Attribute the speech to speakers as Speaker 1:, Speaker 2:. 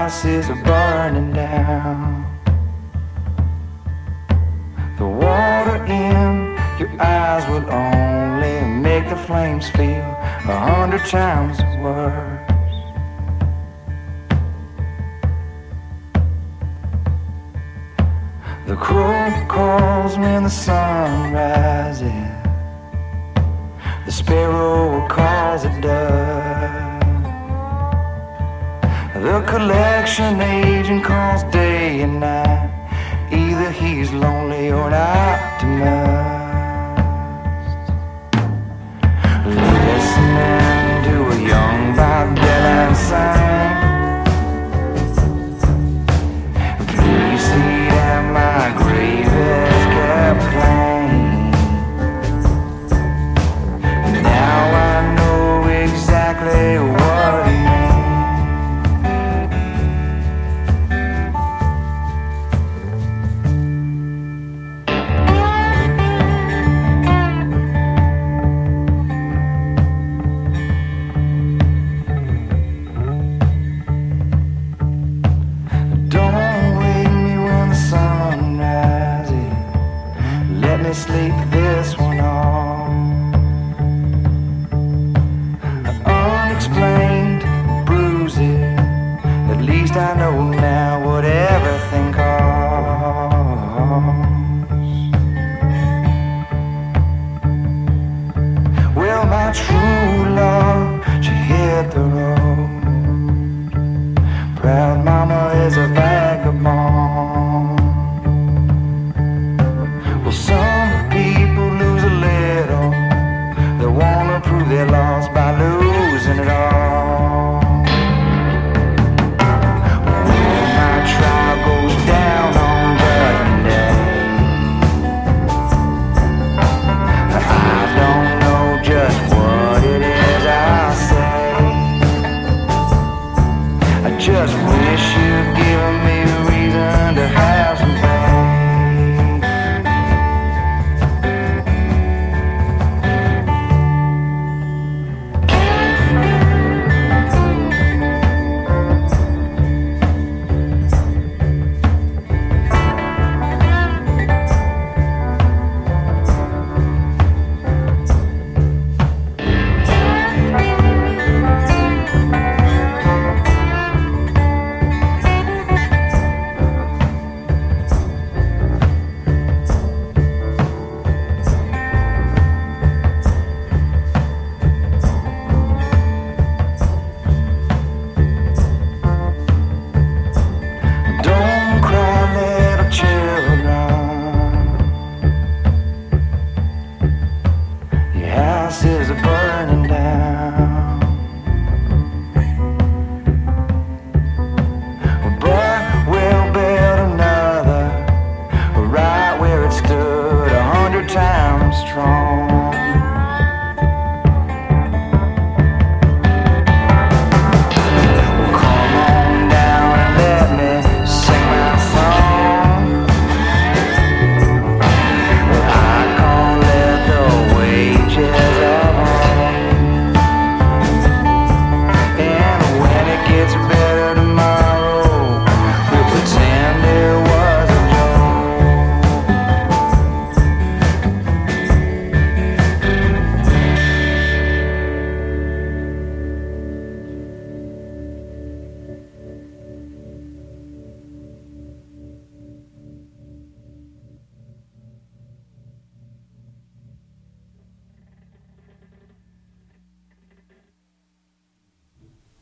Speaker 1: house is burning down. The water in your eyes will only make the flames feel 100 times worse. The crow calls when the sun rises. The sparrow calls at dusk. The collection agent calls day and night. Either he's lonely or an optimist. Listening to a young Bob Dylan sing. Please see that my grave is kept clean. Now I know exactly what it means. Sleep this one off. Unexplained bruises. At least I know now what everything costs. Well, my true love, she hit the road. Proud mama is a vagabond. Well, some people lose a little. They wanna prove they're lost by losing it all. When my trial goes down on Judgment Day, I don't know just what it is I'll say. I just wish you'd give